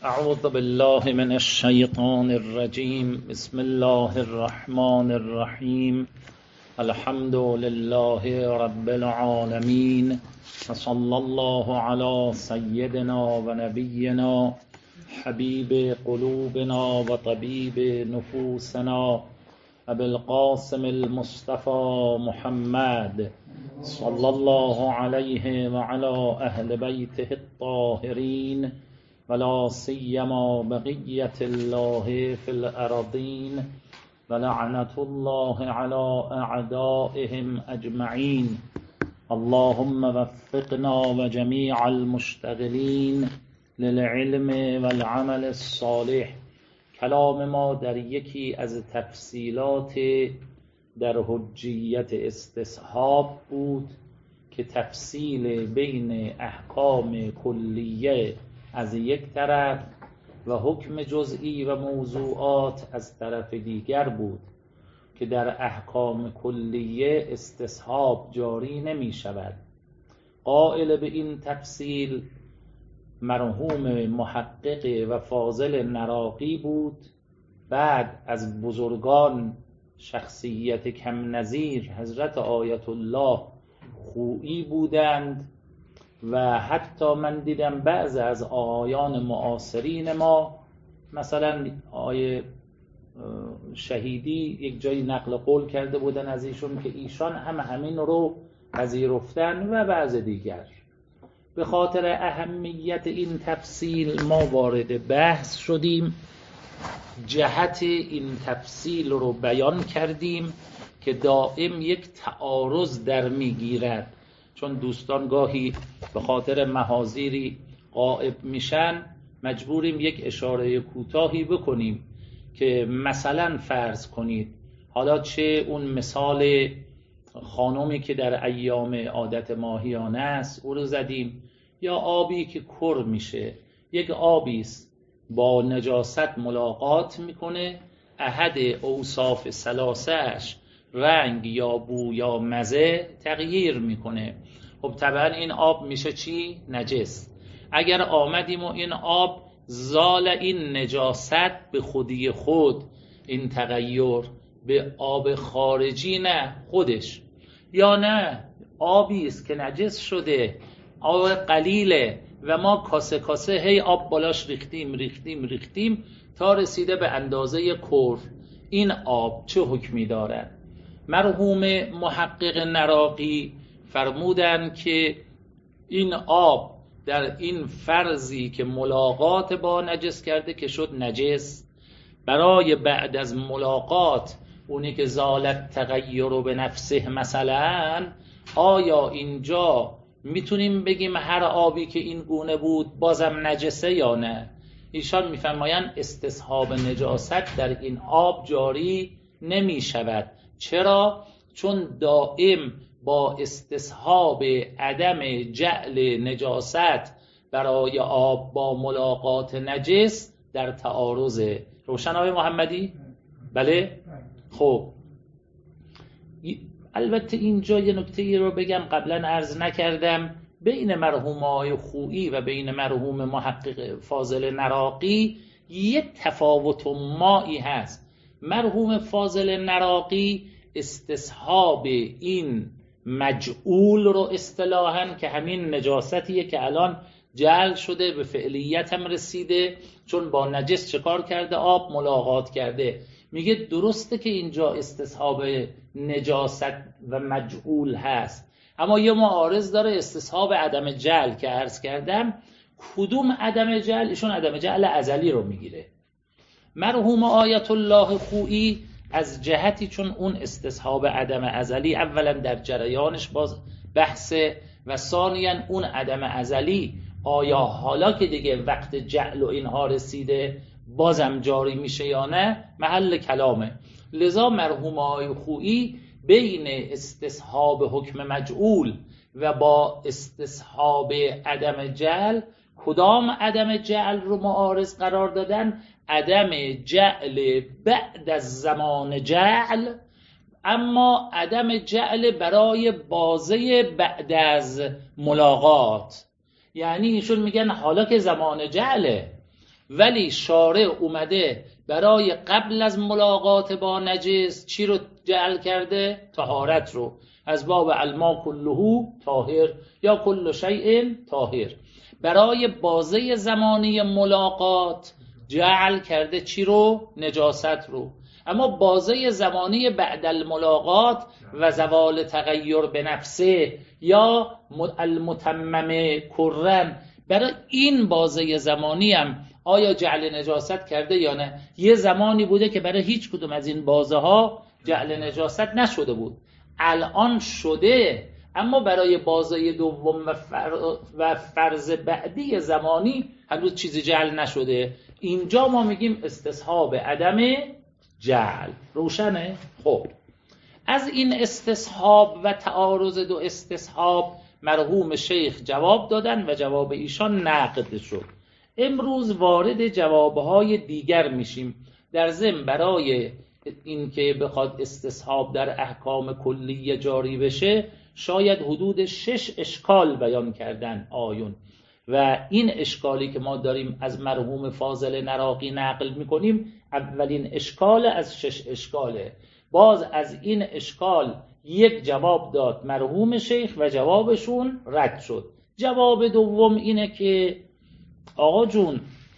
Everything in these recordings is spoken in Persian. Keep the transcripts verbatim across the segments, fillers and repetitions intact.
اعوذ بالله من الشیطان الرجیم. بسم الله الرحمن الرحیم. الحمد لله رب العالمین و صلی الله علی سیدنا و نبینا حبیب قلوبنا و طبیب نفوسنا ابی القاسم المصطفى محمد صلی الله علیه و علی اهل بیته الطاهرین ولا سیما بقیت الله فی الارضین ولعنة الله علی اعدائهم اجمعین. اللهم وفقنا و جمیع المشتغلین للعلم والعمل الصالح. کلام ما در یکی از تفصیلات در حجیت استصحاب بود که تفصیل بین احکام کلیه از یک طرف و حکم جزئی و موضوعات از طرف دیگر بود که در احکام کلیه استصحاب جاری نمی شود. قائل به این تفصیل مرحوم محقق و فاضل نراقی بود. بعد از بزرگان شخصیت کم نظیر حضرت آیت الله خویی بودند و حتی من دیدم بعض از آیان معاصرین ما، مثلا آیه شهیدی یک جایی نقل قول کرده بودن از ایشون که ایشان هم همین رو پذیرفتن و بعض دیگر. به خاطر اهمیت این تفصیل ما وارد بحث شدیم، جهت این تفصیل رو بیان کردیم که دائم یک تعارض در میگیرد، چون دوستان گاهی به خاطر محاذیری غائب میشن مجبوریم یک اشاره کوتاهی بکنیم که مثلا فرض کنید حالا چه اون مثال خانومی که در ایام عادت ماهیانه است او رو زدیم، یا آبی که کر میشه. یک آبی است با نجاست ملاقات میکنه، احد اوصاف ثلاثه‌اش رنگ یا بو یا مزه تغییر میکنه. خب طبعا این آب میشه چی؟ نجس. اگر آمدیم و این آب زال این نجاست به خودی خود، این تغییر به آب خارجی نه خودش، یا نه آبی است که نجس شده، آب قلیله و ما کاسه کاسه هی آب بالاش ریختیم ریختیم ریختیم تا رسیده به اندازه کر، این آب چه حکمی دارد؟ مرحوم محقق نراقی فرمودند که این آب در این فرضی که ملاقات با نجس کرده که شد نجس، برای بعد از ملاقات اونی که زالت تغییر به نفسه مثلا، آیا اینجا میتونیم بگیم هر آبی که این گونه بود بازم نجسه یا نه؟ ایشان میفرمایند استصحاب نجاست در این آب جاری نمی شود. چرا؟ چون دائم با استصحاب عدم جعل نجاست برای آب با ملاقات نجس در تعارضه. روشن آقای محمدی؟ بله؟ خب البته اینجا یه نکته رو بگم قبلا عرض نکردم، بین مرحوم آقای خویی و بین مرحوم محقق فاضل نراقی یه تفاوت مایی هست. مرحوم فاضل نراقی استصحاب این مجعول رو اصطلاحاً که همین نجاستیه که الان جعل شده به فعلیت هم رسیده، چون با نجس چکار کرده؟ آب ملاقات کرده. میگه درسته که اینجا استصحاب نجاست و مجعول هست، اما یه معارض داره استصحاب عدم جعل که عرض کردم. کدوم عدم جعل؟ ایشون عدم جعل ازلی رو میگیره. مرحوم آیت الله خویی از جهتی چون اون استصحاب عدم ازلی اولا در جریانش باز بحثه و ثانیاً اون عدم ازلی آیا حالا که دیگه وقت جعل و اینها رسیده بازم جاری میشه یا نه محل کلامه. لذا مرحوم آقای خویی بین استصحاب حکم مجعول و با استصحاب عدم جعل کدام عدم جعل رو معارض قرار دادن؟ عدم جعل بعد از زمان جعل، اما عدم جعل برای بازه بعد از ملاقات. یعنی ایشون میگن حالا که زمان جعله ولی شارع اومده برای قبل از ملاقات با نجس چی رو جعل کرده؟ طهارت رو، از باب الماء کله طاهر یا کل شیء طاهر. برای بازه زمانی ملاقات جعل کرده چی رو؟ نجاست رو. اما بازه زمانی بعد الملاقات و زوال تغییر به نفسه یا المتمم کرن، برای این بازه زمانی هم آیا جعل نجاست کرده یا نه؟ یه زمانی بوده که برای هیچ کدوم از این بازه ها جعل نجاست نشده بود، الان شده، اما برای بازه دوم و, فر... و فرض بعدی زمانی هنوز چیزی جعل نشده. اینجا ما میگیم استصحاب عدم جعل. روشنه؟ خب از این استصحاب و تعارض دو استصحاب مرحوم شیخ جواب دادن و جواب ایشان نقد شد. امروز وارد جوابهای دیگر میشیم. در ضمن برای اینکه بخواد استصحاب در احکام کلیه جاری بشه شاید حدود شش اشکال بیان کردن آیون، و این اشکالی که ما داریم از مرحوم فاضل نراقی نقل میکنیم اولین اشکال از شش اشکاله. باز از این اشکال یک جواب داد مرحوم شیخ و جوابشون رد شد. جواب دوم اینه که آقا جون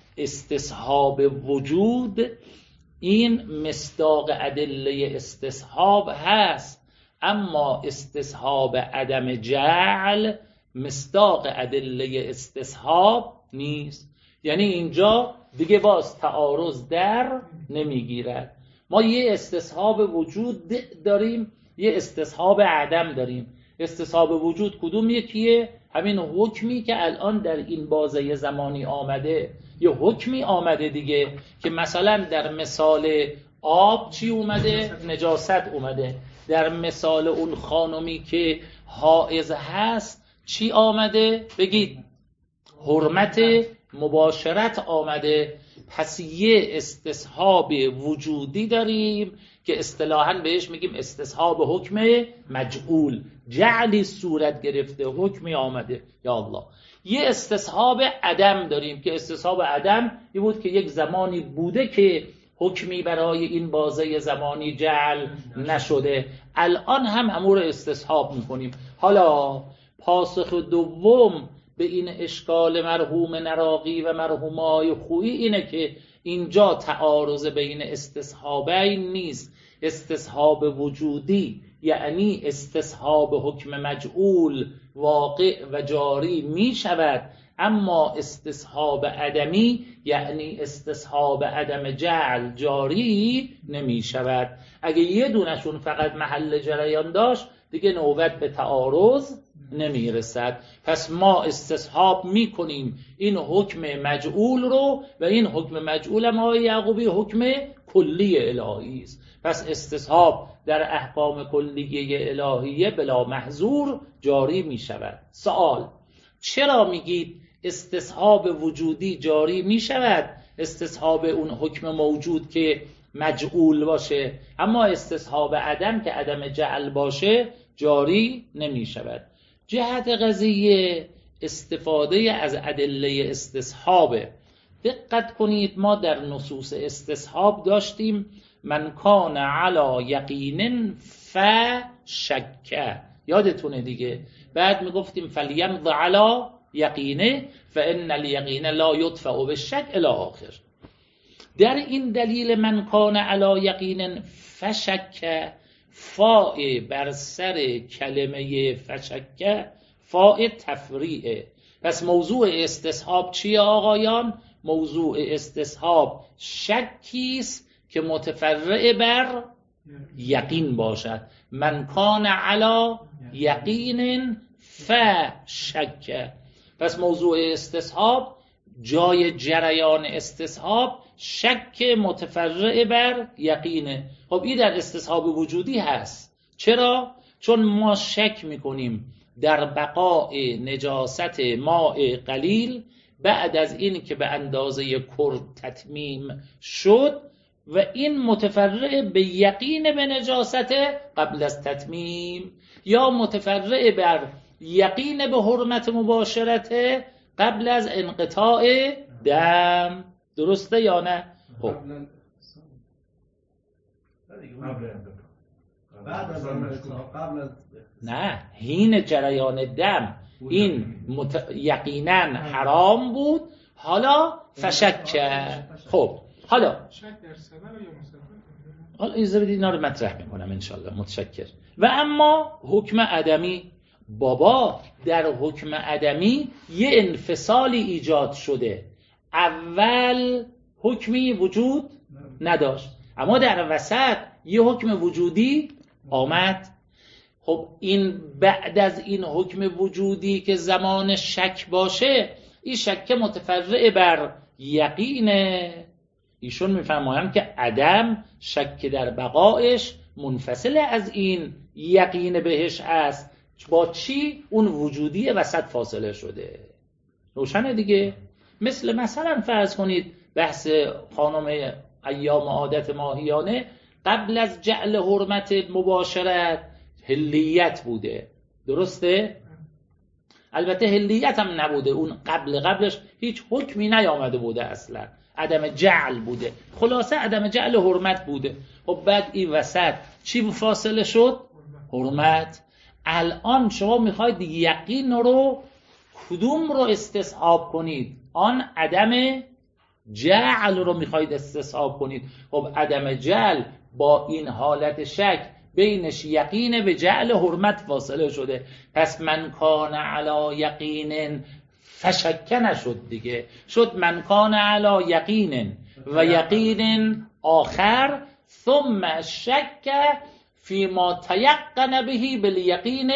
استصحاب وجود این مصداق ادله استصحاب هست، اما استصحاب عدم جعل مصداق ادله استصحاب نیست. یعنی اینجا دیگه باز تعارض در نمیگیرد. ما یه استصحاب وجود داریم، یه استصحاب عدم داریم. استصحاب وجود کدوم یکیه؟ همین حکمی که الان در این بازه زمانی آمده. یه حکمی آمده دیگه که مثلا در مثال آب چی اومده؟ نجاست اومده. در مثال اون خانمی که حائض هست چی آمده؟ بگید حرمت مباشرت آمده. پس یه استصحاب وجودی داریم که اصطلاحاً بهش میگیم استصحاب حکم مجعول، جعلی صورت گرفته، حکمی آمده. یا الله. یه استصحاب عدم داریم که استصحاب عدم این بود که یک زمانی بوده که حکمی برای این بازه زمانی جعل نشده، الان هم امور استصحاب میکنیم. حالا پاسخ دوم به این اشکال مرحوم نراقی و مرحومای خویی اینه که اینجا تعارض بین استصحابین نیست. استصحاب وجودی یعنی استصحاب حکم مجعول واقع و جاری می شود، اما استصحاب عدمی یعنی استصحاب عدم جعل جاری نمی شود. اگه یه دونشون فقط محل جریان داشت دیگه نوبت به تعارض نمی رسد. پس ما استصحاب می کنیم این حکم مجعول رو، و این حکم مجعول ما یعقوبی حکم کلی الهی است. پس استصحاب در احکام کلیه الهیه بلا محظور جاری می شود. سوال: چرا میگید استصحاب وجودی جاری می شود، استصحاب اون حکم موجود که مجعول باشه، اما استصحاب عدم که عدم جعل باشه جاری نمی شود؟ جهت قضیه استفاده از ادله استصحابه. دقت کنید ما در نصوص استصحاب داشتیم من کان علی یقین فشک، یادتونه دیگه. بعد میگفتیم فلیمض علی یقینه فان الیقین لا یدفع بالشک الی آخر. در این دلیل من کان علی یقین فشک، فاء بر سر کلمه فشک فاء تفریعه. پس موضوع استصحاب چیه آقایان؟ موضوع استصحاب شکیست که متفرع بر یقین باشد. من کان علی یقین فشک. پس موضوع استصحاب جای جریان استصحاب شک متفرع بر یقینه. خب این در استصحاب وجودی هست. چرا؟ چون ما شک میکنیم در بقاء نجاست ماء قلیل بعد از این که به اندازه کرد تتمیم شد، و این متفرع به یقین به نجاست قبل از تتمیم، یا متفرع بر یقین به حرمت مباشرت قبل از انقطاع دم. درسته یا نه؟ خب بعد از قبل از نه، حین جریان دم این مت... یقینا حرام بود، حالا فشک. خب حالا شک در سبب یا مسبب؟ حالا ایزا بدید اینا رو مطرح میکنم انشالله. متشکر. و اما حکم عدمی، بابا در حکم عدمی یه انفصالی ایجاد شده. اول حکمی وجود نداشت، اما در وسط یه حکم وجودی آمد. خب این بعد از این حکم وجودی که زمان شک باشه، این شک متفرع بر یقینه. ایشون میفرمایند که عدم شک در بقایش منفصل از این یقین بهش است. با چی؟ اون وجودی وسط فاصله شده. روشنه دیگه؟ مثل مثلا فرض کنید بحث خانم ایام عادت ماهیانه قبل از جعل حرمت مباشرت حلیت بوده، درسته؟ البته حلیت هم نبوده، اون قبل قبلش هیچ حکمی نیامده بوده، اصلا عدم جعل بوده. خلاصه عدم جعل حرمت بوده. خب بعد این وسط چی فاصله شد؟ حرمت. الان شما میخواید یقین رو کدوم رو استصحاب کنید؟ آن عدم جعل رو میخواید استصحاب کنید. خب عدم جعل با این حالت شک بینش یقین به جعل حرمت فاصله شده، پس من کان علی یقین فشک نشد دیگه، شد من کان علی یقین و یقین آخر ثم شک فی ما تیقن بهی بالیقین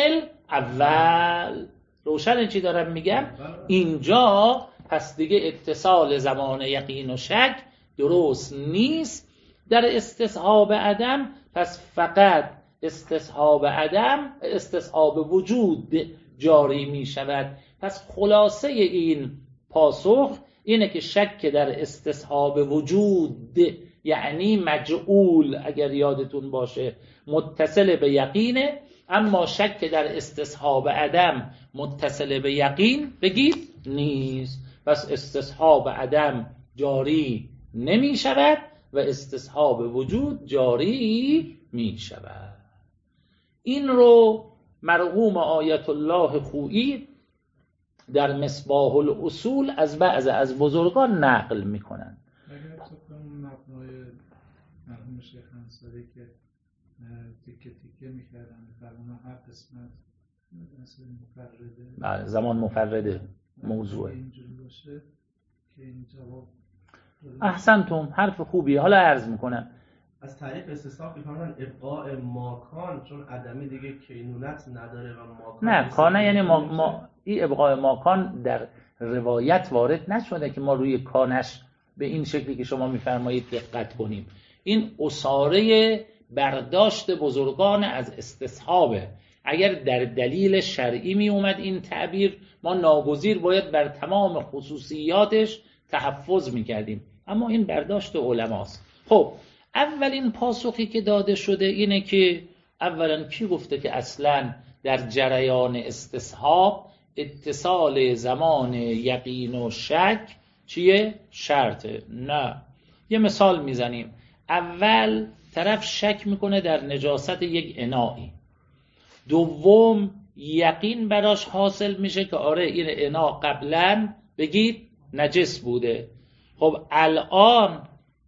الاول. روشن چی دارم میگم؟ اینجا پس دیگه اتصال زمان یقین و شک درست نیست در استصحاب عدم، پس فقط استصحاب عدم استصحاب وجود جاری می شود. پس خلاصه این پاسخ اینه که شک در استصحاب وجود یعنی مجعول، اگر یادتون باشه، متصل به یقینه، اما شک در استصحاب عدم متصل به یقین بگید نیست. پس استصحاب عدم جاری نمی شود و استصحاب وجود جاری می شود. این رو مرحوم آیت الله خویی در مصباح الاصول از بعض از بزرگان نقل می کنند. اگر طبق اون مبنای مرحوم شیخ انصاری که تیکه تیکه می کردن فرمان هر قسمت مثل مفرده، بله زمان مفرده موضوعه اینجوری باشه که این جواب احسنتم، حرف خوبیه. حالا عرض میکنم از طریق استصحاب می‌فرمایند ابقاء ماکان، چون عدمی دیگه کینونت نداره و ماکان نه کانه یعنی ما, ما این ابقاء ماکان در روایت وارد نشده که ما روی کانش به این شکلی که شما میفرمایید دقت کنیم. این اصاره برداشت بزرگان از استصحابه. اگر در دلیل شرعی می اومد این تعبیر، ما ناگزیر باید بر تمام خصوصیاتش تحفظ میکردیم، اما این برداشت علماست. خب اولین پاسخی که داده شده اینه که اولا کی گفته که اصلا در جریان استصحاب اتصال زمان یقین و شک چیه؟ شرطه. نه، یه مثال میزنیم. اول طرف شک میکنه در نجاست یک انائی، دوم یقین براش حاصل میشه که آره این انا قبلا بگید نجس بوده. خب الان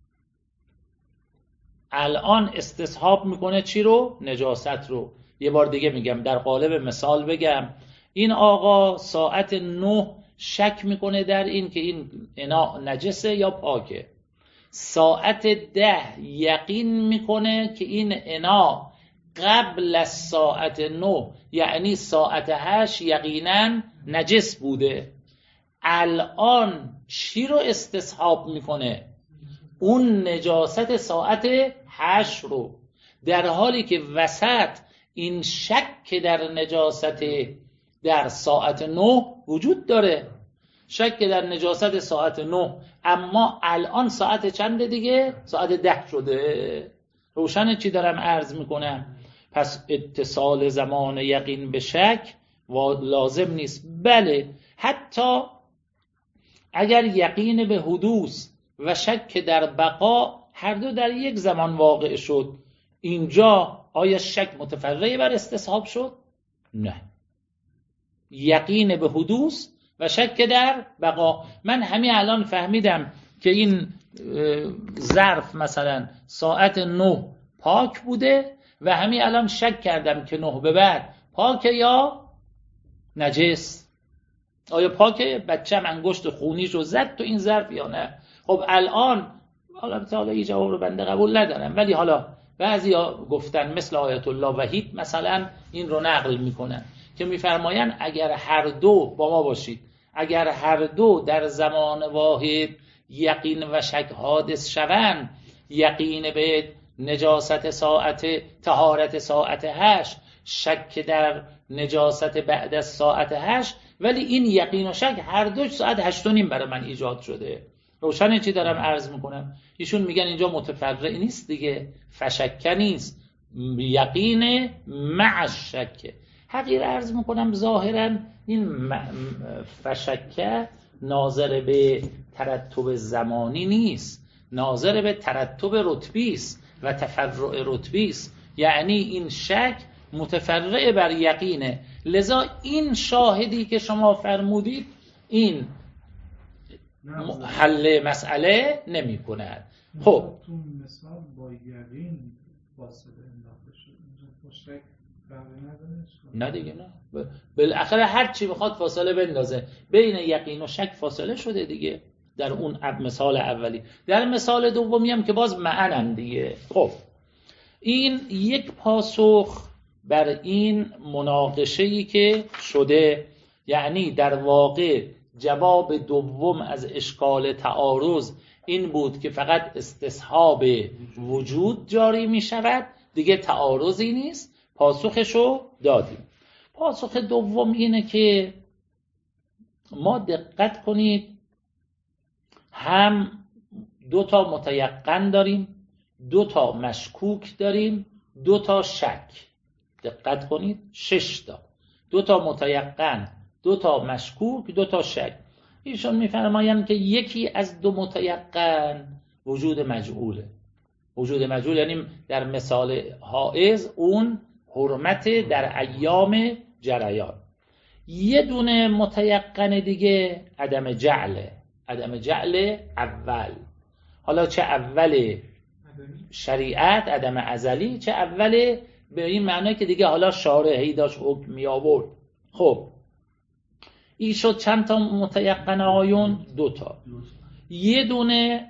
الان استصحاب میکنه چی رو؟ نجاست رو. یه بار دیگه میگم، در قالب مثال بگم، این آقا ساعت نه شک میکنه در این که این انا نجسه یا پاکه. ساعت ده یقین میکنه که این انا قبل از ساعت نه یعنی ساعت هشت یقینا نجس بوده. الان چی رو استصحاب میکنه؟ اون نجاست ساعت هشت رو، در حالی که وسط این شک در نجاست در ساعت نه وجود داره. شک در نجاست ساعت نه، اما الان ساعت چنده دیگه؟ ساعت ده شده. روشن چی دارم عرض میکنم؟ پس اتصال زمان یقین به شک لازم نیست. بله حتی اگر یقین به حدوث و شک در بقا هر دو در یک زمان واقع شد. اینجا آیا شک متفرع بر استصحاب شد؟ نه، یقین به حدوث و شک در بقا. من همین الان فهمیدم که این ظرف مثلا ساعت نه پاک بوده و همین الان شک کردم که نه به بعد پاکه یا نجس. آیا پاکه؟ بچه‌م انگشت خونیشو زد تو این ظرف یا نه؟ خب الان حالا حالا این جواب رو بنده قبول ندارم، ولی حالا بعضیا گفتن مثل آیت الله وحید مثلا این رو نقل میکنن که میفرمایند اگر هر دو با ما باشید، اگر هر دو در زمان واحد یقین و شک حادث شوند، یقین به نجاست ساعت طهارت ساعت هشت، شک در نجاست بعد از ساعت هشت، ولی این یقین و شک هر دو ساعت هشت و نیم برای من ایجاد شده. روشنه چی دارم عرض میکنم؟ ایشون میگن اینجا متفرع نیست دیگه، فشک نیست، یقین مع شک. حقیر عرض میکنم ظاهرا این فشک ناظر به ترتب زمانی نیست، ناظر به ترتب رتبی است و تفرع رتبی است. یعنی این شک متفرع بر یقینه، لذا این شاهدی که شما فرمودید این حل مسئله نمی کند. خب تو مثال با یقین فاصله انداخته شد، اینجا با شک فرقی نداره؟ نه دیگه، نه، بالاخره هر چی بخواد فاصله بندازه بین یقین و شک فاصله شده دیگه در اون مثال اولی. در مثال دومی هم که باز معنن دیگه. خب این یک پاسخ بر این مناقشه‌ای که شده، یعنی در واقع جواب دوم از اشکال تعارض این بود که فقط استصحاب وجود جاری می شود، دیگه تعارضی نیست. پاسخشو دادیم. پاسخ دوم اینه که ما دقت کنید، هم دو تا متیقن داریم، دو تا مشکوک داریم، دو تا شک. دقت کنید، شش تا، دو تا متیقن، دو تا مشکوک، دو تا شک. ایشون میفرمایند که یکی از دو متیقن وجود مجعوله. وجود مجعول یعنی در مثال حائز اون حرمت در ایام جریان. یه دونه متیقن دیگه عدم جعله، عدم جعل اول. حالا چه اول شریعت عدم ازلی، چه اول به این معنی که دیگه حالا شارعی داشت حکم می آورد. خب این شد چند تا متیقن آیون؟ دو تا. یه دونه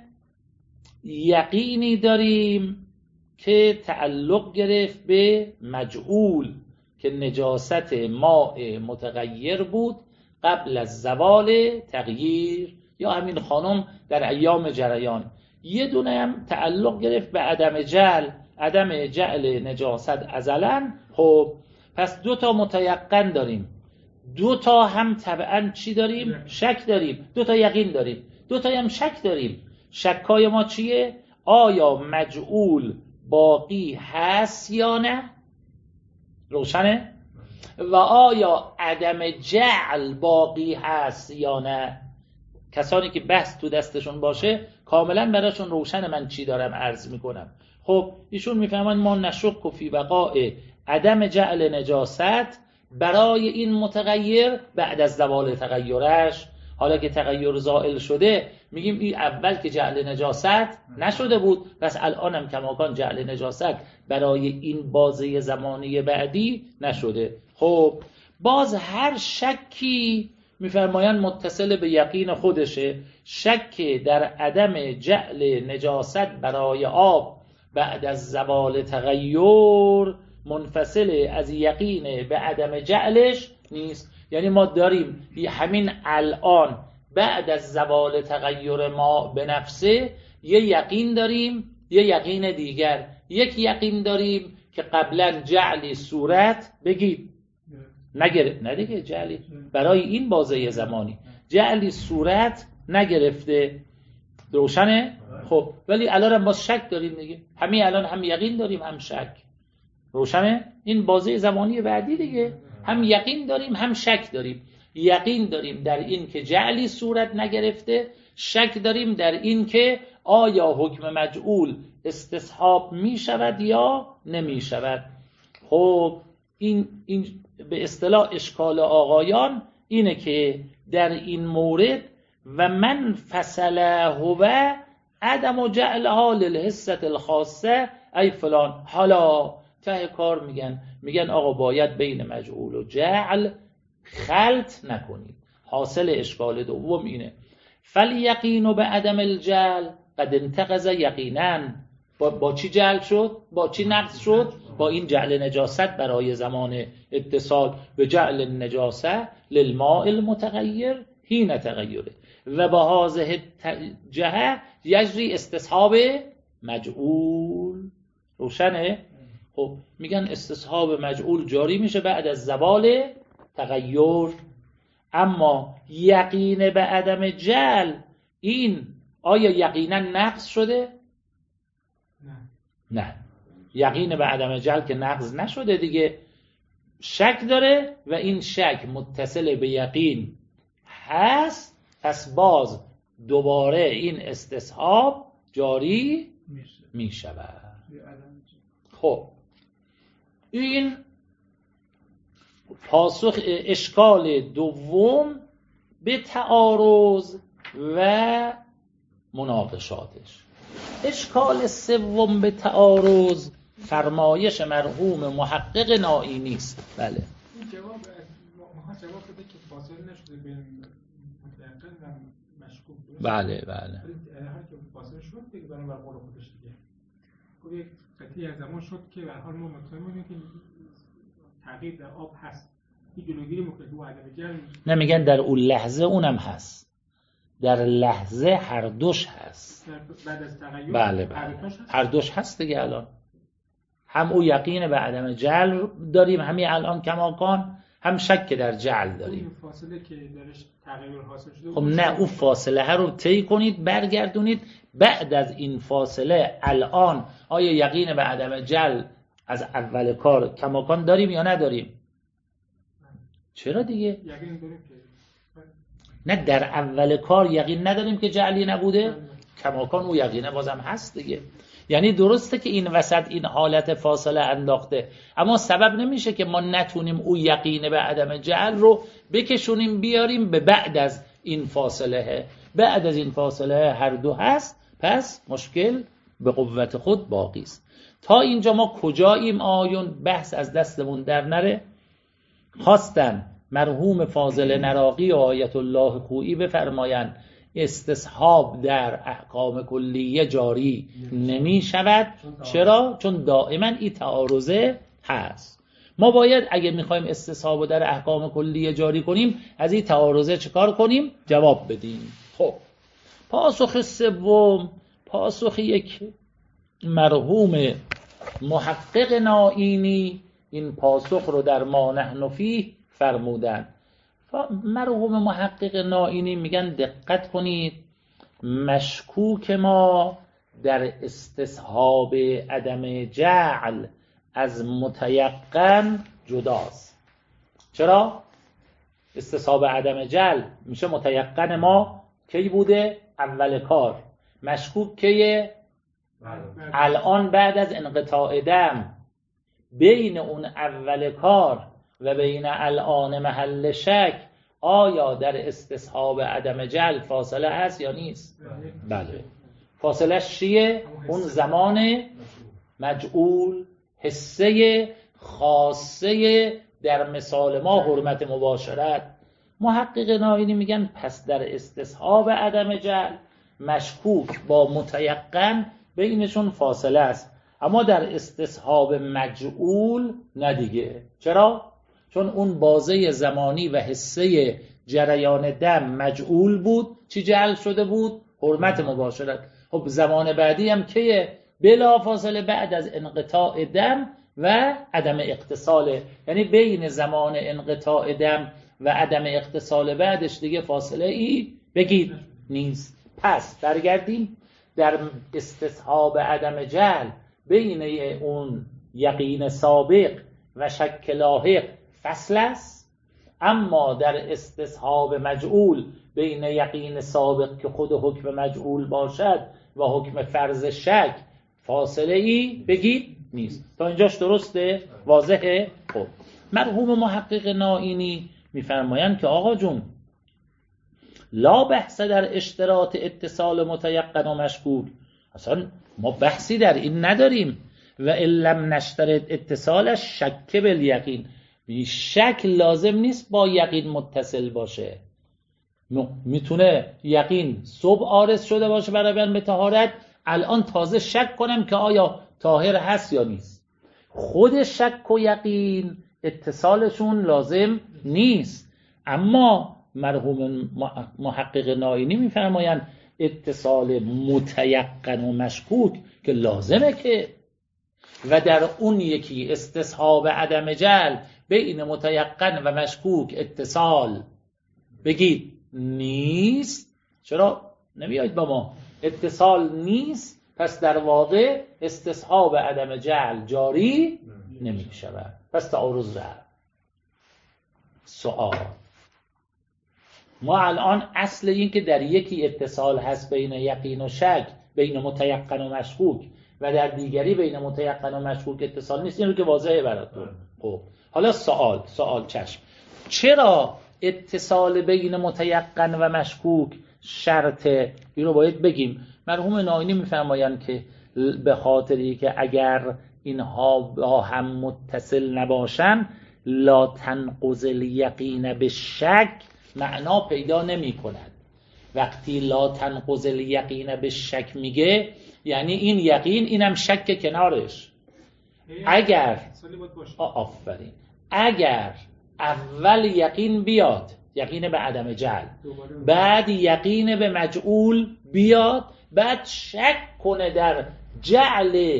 یقینی داریم که تعلق گرفت به مجعول که نجاست ماء متغیر بود قبل از زوال تغییر یا همین خانم در ایام جریان. یه دونه هم تعلق گرفت به عدم جعل، عدم جعل نجاست ازلن. خب پس دو تا متیقن داریم، دو تا هم طبعا چی داریم؟ شک داریم. دو تا یقین داریم، دو تا هم شک داریم. شکای ما چیه؟ آیا مجعول باقی هست یا نه؟ روشنه؟ و آیا عدم جعل باقی هست یا نه؟ کسانی که بحث تو دستشون باشه کاملا براشون روشن من چی دارم عرض میکنم. خب ایشون میفهمن ما نشک فی بقاء عدم جعل نجاست برای این متغیر بعد از زوال تغیرش. حالا که تغییر زائل شده میگیم این اول که جعل نجاست نشده بود، پس الان هم کماکان جعل نجاست برای این بازه زمانی بعدی نشده. خب باز هر شکی میفرمایند متصل به یقین خودشه. شک در عدم جعل نجاست برای آب بعد از زوال تغییر منفصل از یقین به عدم جعلش نیست. یعنی ما داریم همین الان بعد از زوال تغییر ما به نفسه یه یقین داریم، یه یقین دیگر. یک یقین داریم که قبلا جعلی صورت بگید نگرفت، نه دیگه جعلی برای این بازه زمانی جعلی صورت نگرفته. روشنه؟ خب ولی الان هم باز شک داریم دیگه، همین الان هم یقین داریم هم شک. روشنه؟ این بازه زمانی بعدی دیگه، هم یقین داریم هم شک داریم. یقین داریم در این که جعلی صورت نگرفته، شک داریم در این که آیا حکم مجعول استصحاب می شود یا نمی شود. خب این, این به اصطلاح اشکال آقایان اینه که در این مورد و من فصل هو عدم جعلها للحصة الخاصه ای فلان. حالا ته کار میگن میگن آقا باید بین مجعول و جعل خلط نکنید. حاصل اشکال دوم اینه فالیقین به عدم الجعل قد انتقض یقینا. با, با چی جعل شد؟ با چی نقض شد؟ با این جعل نجاست برای زمان اتصال به جعل النجاسه للماء المتغیر حین تغیره و با هذه جهه یجری استصحاب مجعول. روشنه؟ خب میگن استصحاب مجعول جاری میشه بعد از زوال تغییر، اما یقین به عدم جعل این آیا یقینا نقض شده؟ نه نه، یقین به عدم جعل که نقض نشده دیگه، شک داره و این شک متصل به یقین هست، پس باز دوباره این استصحاب جاری می شود. خب این پاسخ اشکال دوم به تعارض و مناقشاتش. اشکال سوم به تعارض فرمایش مرحوم محقق نائینی است. بله این جواب ما جواب بده که فاصله نشده بین متيقن و مشکوک. بله بله هر که فاصله شد دیگه برای بر قول خودش دیگه خب یک قطعی از زمان شد که به هر حال ما مطمئن بودیم که تغییر در آب هست. این جلوگیری میکنه تو عدم جعل. نمیگن در اون لحظه اونم هست، در لحظه هر دوش هست. بعد از تغییر بله بله هر دوش هست دیگه. الان هم او یقین به عدم جعل داریم همین الان کماکان، هم شک در جعل داریم. اون فاصله که درش تغییر حاصل شده خب نه، اون فاصله ها رو طی کنید برگردونید. بعد از این فاصله الان آیا یقین به عدم جعل از اول کار کماکان داریم یا نداریم؟ چرا دیگه؟ یقین داریم که نه، در اول کار یقین نداریم که جعلی نبوده، کماکان او یقینه بازم هست دیگه. یعنی درسته که این وسط این حالت فاصله انداخته، اما سبب نمیشه که ما نتونیم او یقینه به عدم جعل رو بکشونیم بیاریم به بعد از این فاصله. بعد از این فاصله هر دو هست، پس مشکل به قوت خود باقی است. تا اینجا ما کجاییم آیون؟ بحث از دستمون در نره. خواستن مرحوم فاضل نراقی و آیت الله خویی بفرمایند استصحاب در احکام کلیه جاری نمی شود. چرا؟ چون دائما این تعارضه هست. ما باید اگه میخوایم استصحاب در احکام کلیه جاری کنیم از این تعارضه چکار کنیم؟ جواب بدیم. خب پاسخ سوم پاسخ یک مرحوم محقق نائینی این پاسخ رو در ما نحن فیه فرمودن. مرحوم محقق نائینی میگن دقت کنید، مشکوک ما در استصحاب عدم جعل از متیقن جداست. چرا؟ استصحاب عدم جعل میشه متیقن ما کی بوده؟ اول کار. مشکوک کیه؟ الان بعد از انقطاع دم. بین اون اول کار و بین الان محل شک آیا در استصحاب عدم جعل فاصله هست یا نیست؟ بله. فاصله چیه؟ اون زمان مجعول، حسه خاصه در مثال ما حرمت مباشرت. محقق نائینی میگن پس در استصحاب عدم جعل مشکوک با متیقن بینشون فاصله است، اما در استصحاب مجعول نه دیگه. چرا؟ چون اون بازه زمانی و حسه جریان دم مجعول بود. چی جعل شده بود؟ حرمت مباشرت. خب زمان بعدی هم که بلا فاصله بعد از انقطاع دم و عدم اتصال، یعنی بین زمان انقطاع دم و عدم اتصال بعدش دیگه فاصله ای بگید نیست. پس برگردیم در استصحاب عدم جعل بین اون یقین سابق و شک لاحق فصل است، اما در استصحاب مجعول بین یقین سابق که خود حکم مجعول باشد و حکم فرض شک فاصله ای بگید نیست. تا اینجاش درسته؟ واضحه؟ خب مرحوم محقق نائینی میفرمایند که آقا جون لا بحث در اشتراط اتصال متیقن و مشکوک، اصلا ما بحثی در این نداریم. و لم نشترط اتصالش شک بالیقین، شک لازم نیست با یقین متصل باشه. میتونه یقین صبح عارض شده باشه برای بیان به طهارت، الان تازه شک کنم که آیا طاهر هست یا نیست. خود شک و یقین اتصالشون لازم نیست. اما مرحوم محقق نائینی میفرمایند اتصال متیقن و مشکوک که لازمه که، و در اون یکی استصحاب عدم جهل بین متیقن و مشکوک اتصال بگید نیست. چرا نمیایید با ما؟ اتصال نیست، پس در واقع استصحاب عدم جهل جاری نمی شود، پس تعارض رفت. سوال ما الان اصل این که در یکی اتصال هست بین یقین و شک، بین متیقن و مشکوک، و در دیگری بین متیقن و مشکوک اتصال نیست، این رو که واضحه براتون. خب حالا سوال سوال چشم، چرا اتصال بین متیقن و مشکوک شرطه؟ این رو باید بگیم. مرحوم نائینی میفرمایند که به خاطری که اگر اینها با هم متصل نباشن لا تنقض الیقین به شک معنا پیدا نمی کند. وقتی لا تنقض الیقین به شک میگه یعنی این یقین اینم شک کنارش. اگر آفرین اگر اول یقین بیاد، یقین به عدم جهل، بعد یقین به مجعول بیاد، بعد شک کنه در جعل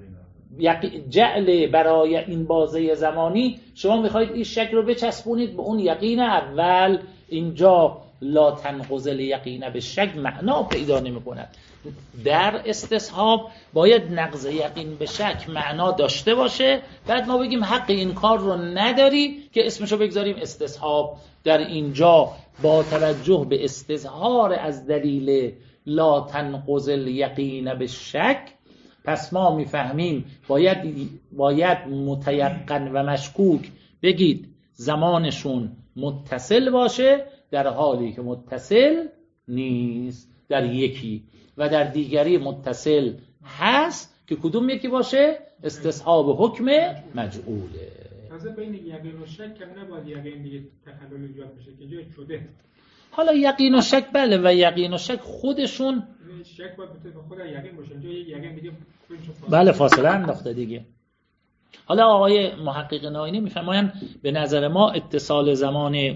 جعل برای این بازه زمانی، شما میخواید این شک رو بچسبونید به اون یقین اول، اینجا لا تنقض الیقین به شک معنا پیدا نمی کند. در استصحاب باید نقض یقین به شک معنا داشته باشه، بعد ما بگیم حق این کار رو نداری که اسمشو بگذاریم استصحاب. در اینجا با توجه به استظهار از دلیل لا تنقض الیقین به شک، پس ما میفهمیم باید باید متیقن و مشکوک بگید زمانشون متصل باشه، در حالی که متصل نیست. در یکی و در دیگری متصل هست که کدوم یکی باشه؟ استصحاب حکم مجعوله. تازه بین یقین و شک کم نباید یقین دیگه تخلل ایجاد بشه که جای شده. حالا یقین و شک بله، و یقین و شک خودشون شک باید بتونه خود یقین باشه، اینجا یقین دیگه بله فاصله انداخته دیگه. حالا آقای محقق نائینی میفرمایند به نظر ما اتصال زمان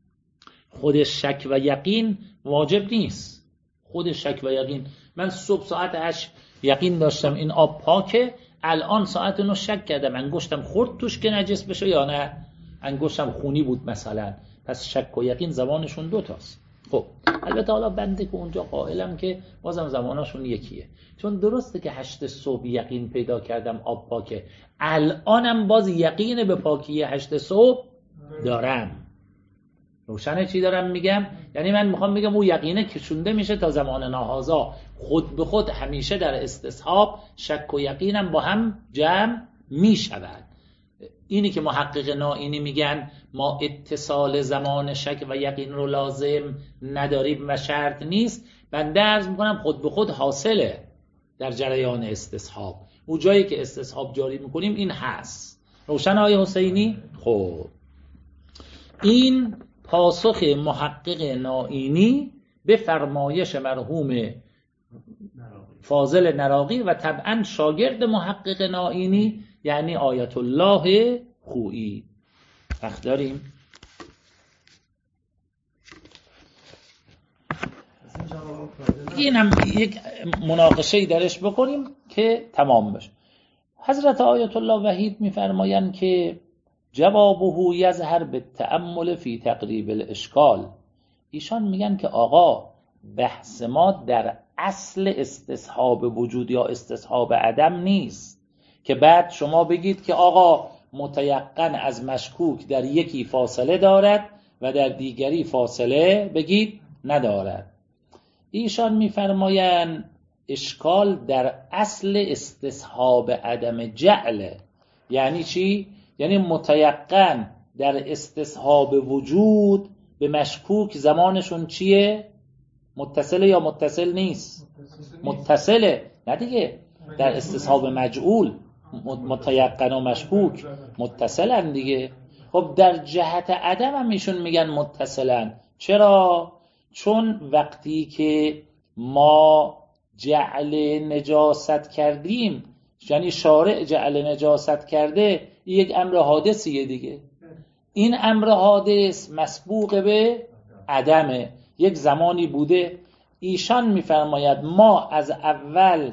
خود شک و یقین واجب نیست. خود شک و یقین، من صبح ساعت هشت یقین داشتم این آب پاکه، الان ساعت نو شک کردم انگشتم خورد توش که نجس بشه یا نه، انگشتم خونی بود مثلا، پس شک و یقین زمانشون دوتاست. خب البته حالا بنده که اونجا قائلم که بازم زمانشون یکیه، چون درسته که هشت صبح یقین پیدا کردم آب پاکه، الانم باز یقین به پاکی هشت صبح دارم. روشنه چی دارم میگم؟ یعنی من میخوام بگم اون یقینه کشونده میشه تا زمان ناهازا، خود به خود همیشه در استصحاب شک و یقینم با هم جمع میشود. اینی که محقق نائینی میگن ما اتصال زمان شک و یقین رو لازم نداریم و شرط نیست، بنده عرض میکنم خود به خود حاصله در جریان استصحاب. اون جایی که استصحاب جاری میکنیم این هست. روشن آقای حسینی؟ خب این پاسخ محقق نائینی به فرمایش مرحوم فاضل نراقی و طبعا شاگرد محقق نائینی یعنی آیت الله خویی. وقت داریم؟ اینم یک مناقشه‌ای درش بکنیم که تمام بشه. حضرت آیت الله وحید میفرمایند که جوابه یظهر بالتأمل فی تقریب الاشکال. ایشان میگن که آقا بحث ما در اصل استصحاب وجود یا استصحاب عدم نیست که بعد شما بگید که آقا متیقن از مشکوک در یکی فاصله دارد و در دیگری فاصله بگید ندارد. ایشان میفرمایند اشکال در اصل استصحاب عدم جعل. یعنی چی؟ یعنی متیقن در استصحاب وجود به مشکوک زمانشون چیه؟ متصله یا متصل نیست؟ متصله. نه دیگه در استصحاب مجعول متیقن و مشکوک متصلن دیگه. خب در جهت عدم هم ایشون میگن متصلن. چرا؟ چون وقتی که ما جعل نجاست کردیم، یعنی شارع جعل نجاست کرده، یک امر حادثیه دیگه. این امر حادث مسبوق به عدمه، یک زمانی بوده. ایشان میفرماید ما از اول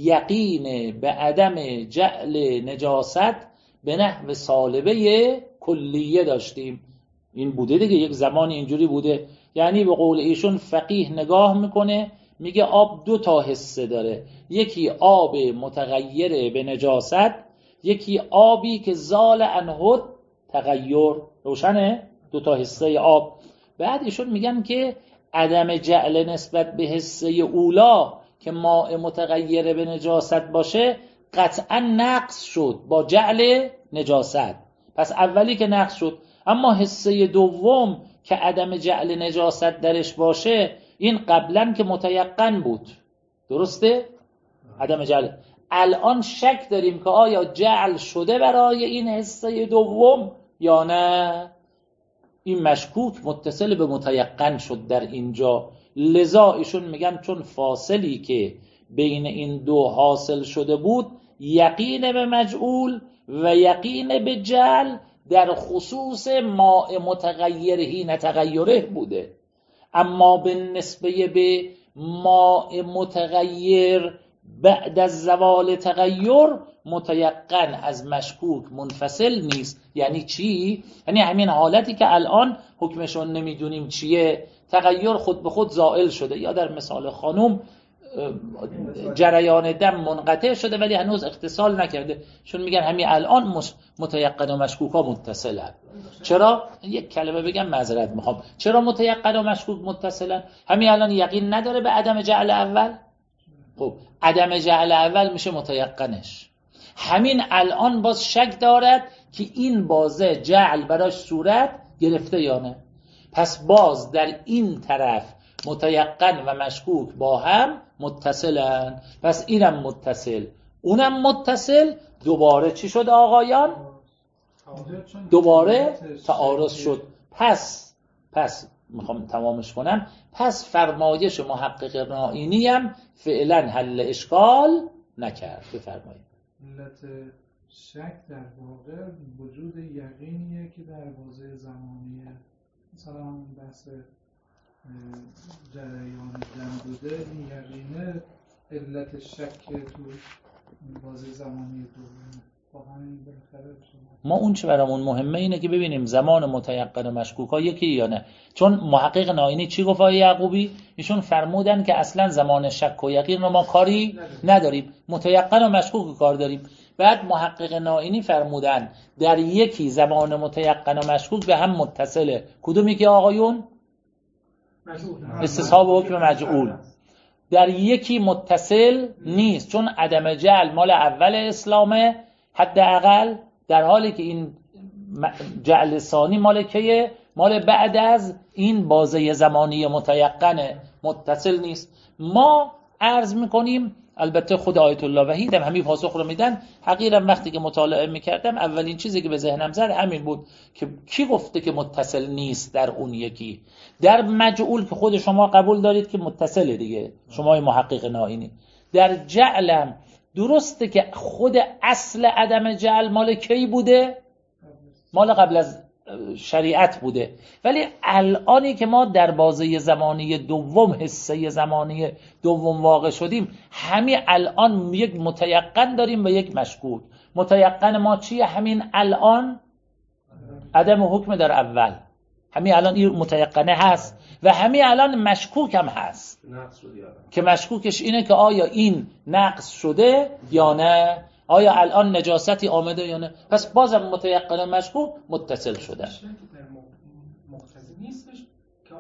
یقین به عدم جعل نجاست به نحو سالبه کلیه داشتیم. این بوده دیگه، یک زمانی اینجوری بوده. یعنی به قول ایشون فقیه نگاه میکنه میگه آب دو تا حصه داره، یکی آب متغیر به نجاست، یکی آبی که زال عنه تغیر. روشنه؟ دو تا حصه آب. بعد ایشون میگن که عدم جعل نسبت به حصه اولا که ماء متغیر به نجاست باشه قطعا نقص شد با جعل نجاست. پس اولی که نقص شد، اما حصه دوم که عدم جعل نجاست درش باشه این قبلا که متیقن بود. درسته؟ عدم جعل. الان شک داریم که آیا جعل شده برای این حصه دوم یا نه. این مشکوک متصل به متیقن شد در اینجا. لذا ایشون میگن چون فاصلی که بین این دو حاصل شده بود یقین به مجعول و یقین به جعل در خصوص ماء متغیر حین تغیره بوده، اما به نسبه به ماء متغیر بعد از زوال تغییر متیقن از مشکوک منفصل نیست. یعنی چی؟ یعنی همین حالتی که الان حکمشون نمیدونیم چیه، تغییر خود به خود زائل شده، یا در مثال خانوم جریان دم منقطع شده ولی هنوز اتصال نکرده، چون میگن همین الان متیقن و مشکوک ها متصلن. چرا؟ یک کلمه بگم معذرت میخوام. چرا متیقن و مشکوک متصلن؟ همین الان یقین نداره به عدم جعل اول. خب عدم جعل اول میشه متیقنش. همین الان باز شک دارد که این بازه جعل براش صورت گرفته یا نه. پس باز در این طرف متیقن و مشکوک با هم متصلن. پس اینم متصل اونم متصل. دوباره چی شد آقایان؟ دوباره تعارض شد. پس پس میخوام تمامش کنم. پس فرمایش محقق نائینی هم فعلا حل اشکال نکرد. بفرمایید. علت شک در واقع وجود یقینیه که در بازه زمانیه، مثلا همون بحث جریان دم بوده، این یقینه علت شک تو بازه زمانی دوم. ما اون چه برامون مهمه اینه که ببینیم زمان متیقن و مشکوک ها یکی یا نه. چون محقق نائینی چی گفت آقای یعقوبی؟ ایشون فرمودن که اصلا زمان شک و یقین رو ما کاری نداریم، متیقن و مشکوک کار داریم. بعد محقق نائینی فرمودن در یکی زمان متیقن و مشکوک به هم متصله. کدومی که آقایون؟ استصحاب حکم مجعول. در یکی متصل نیست، چون عدم جعل مال اول اسلامه حداقل، در حالی که این جعل ثانی مال کیه؟ مال بعد از این بازه زمانی متیقنه، متصل نیست. ما عرض میکنیم، البته خود آیت الله وحید هم همین پاسخ رو میدن. حقیقتا وقتی که مطالعه میکردم اولین چیزی که به ذهنم زد همین بود که کی گفته که متصل نیست در اون یکی؟ در مجعول که خود شما قبول دارید که متصله دیگه، شما محقق نائینی. در جعلم درسته که خود اصل عدم جعل مال کی بوده؟ مال قبل از شریعت بوده، ولی الانی که ما در بازه زمانی دوم، حصه زمانی دوم واقع شدیم، همین الان یک متیقن داریم و یک مشکوک. متیقن ما چیه همین الان؟ عدم حکم در اول. همین الان این متیقنه هست و همین الان مشکوک هم هست که مشکوکش اینه که آیا این نقص شده یا نه، آیا الان نجاستی آمده یا نه. پس بازم متیقن مشکوک متصل شده. مقتضی نیستش که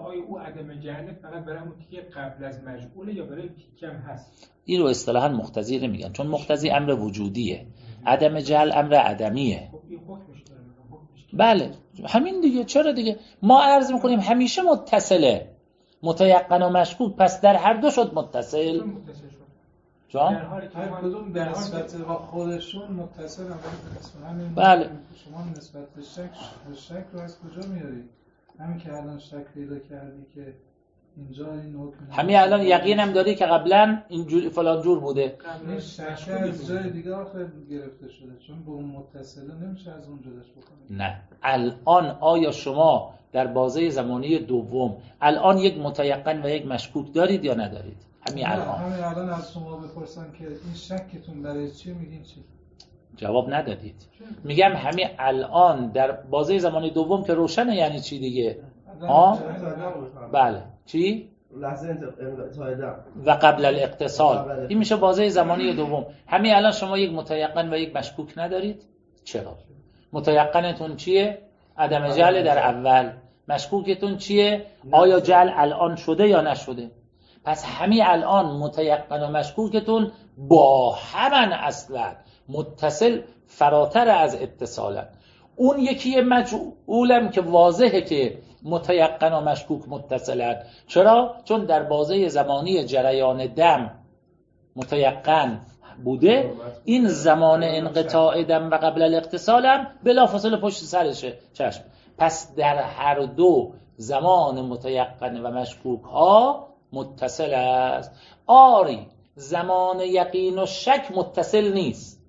آیا او عدم جهل فقط برای اون تیکه قبل از مجعوله یا برای تیکه هم هست؟ این رو اصطلاحاً مقتضی نمیگن، چون مقتضی امر وجودیه، عدم جهل امر عدمیه. خب این حکمش داره. حکمش بله همین دیگه. چرا دیگه ما عرض میکنیم همیشه متصله، متیقن و مشکوک، پس در هر دو شد متصل. چون متصل شد جان در حالی که هر ما- کدوم در به حالی نسبت که- با خودشون متصل هم به همین. بله. شما نسبت به شک شک رو از کجا میارید؟ همین که الان شک پیدا کردی که اینجا این حکم همین الان یقینم داری که قبلا اینجوری فلان جور بوده. قبل این از شک مشکوک از بود. جای دیگه آخر گرفته شده، چون به اون متصله نمیشه از اون جداش بکنید. نه الان آیا شما در بازه زمانی دوم الان یک متیقن و یک مشکوک دارید یا ندارید؟ همین نه، الان همین الان از شما بپرسم که این شکتون برای چی، میگین چی؟ جواب ندادید. میگم همین الان در بازه زمانی دوم که روشنه، یعنی چی دیگه؟ آه؟ بله چی؟ لحظه انتهای دم و قبل الاتصال، این میشه بازه زمانی دوم. همین الان شما یک متیقن و یک مشکوک ندارید. چرا؟ متیقنتون چیه؟ عدم جهل در اول. مشکوکتون چیه؟ آیا جهل الان شده یا نشده؟ پس همین الان متیقن و مشکوکتون با همن اصلا متصل، فراتر از اتصالن. اون یکی مجعولم که واضحه که متیقن و مشکوک متصلن. چرا؟ چون در بازه زمانی جریان دم متیقن بوده، این زمان انقطاع دم و قبل الاتصال هم بلافاصله پشت سرشه. چشم. پس در هر دو زمان متیقن و مشکوک ها متصل است. آری زمان یقین و شک متصل نیست.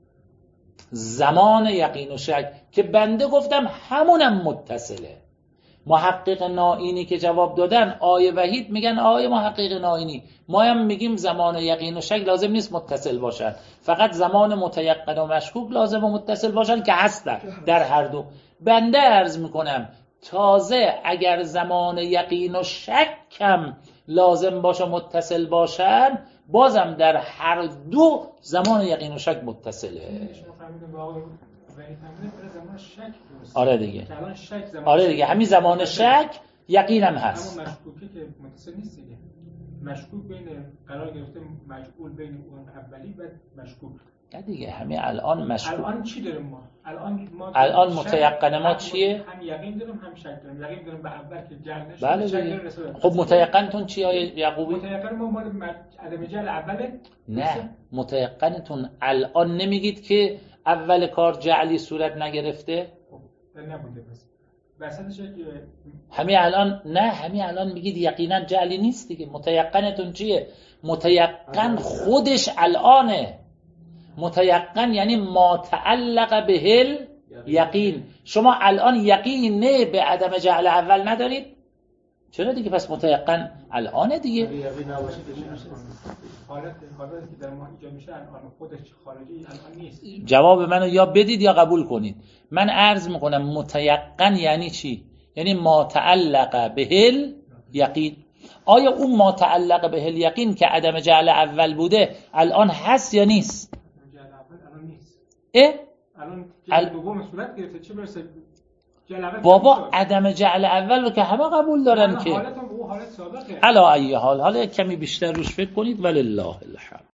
زمان یقین و شک که بنده گفتم همونم متصله. محقق نائینی که جواب دادن آیه وحید میگن آیه محقق نائینی، ما هم میگیم زمان یقین و شک لازم نیست متصل باشن، فقط زمان متیقن و مشکوک لازم و متصل باشن که هستن در هر دو. بنده عرض میکنم تازه اگر زمان یقین و شک هم لازم باشه متصل باشن، بازم در هر دو زمان یقین و شک متصله. شما فهمیدین واقعا ولی فهمیدین برای زمان شک درست. آره دیگه. که الان شک زمان آره دیگه همین زمان شک یقین هم اما هست. مشکوکی که متصل نیست دیگه. مشکوک بین قرار گرفته مجعول بین اون اولی و مشکوک. نه دیگه همین الان مشکوک. الان چی داریم ما؟ الان ما الان شک- متیقن ما هم- چیه؟ هم یقین داریم هم شک داریم. یقین داریم به اول که جهل نشد. بله شک دیگه. داریم نسبت به خب اول. متیقنتون چیه آقای یعقوبی؟ متیقن ما مال مج- عدم جهل اوله. نه متیقنتون الان نمیگید که اول کار جعلی صورت نگرفته؟ خب نبوده پس. وسطش که همین الان نه، همین الان میگید یقینا جعلی نیست دیگه. متیقنتون چیه؟ متیقن خودش الانه. متیقن یعنی ما تعلق به یقین. شما الان یقین نه به عدم جهل اول ندارید؟ چرا دیگه؟ پس متیقن الانه دیگه. یقین نباشه که چی میشه؟ حالت حالتی که در ما ایجاد میشه الان خودش خارجی الان نیست. جواب منو یا بدید یا قبول کنید. من عرض میکنم متیقن یعنی چی؟ یعنی ما تعلق به یقین. آیا اون ما تعلق به یقین که عدم جهل اول بوده الان هست یا نیست؟ جهل اول الان نیست. اه؟ الان ال... جهل دوم صورت گرفته چه برسه جهل اول. بابا عدم جهل اول رو که همه قبول دارن که حالت هم به اون حالت سابقه. علا ای حال. حالا کمی بیشتر روش فکر کنید ولله الحمد.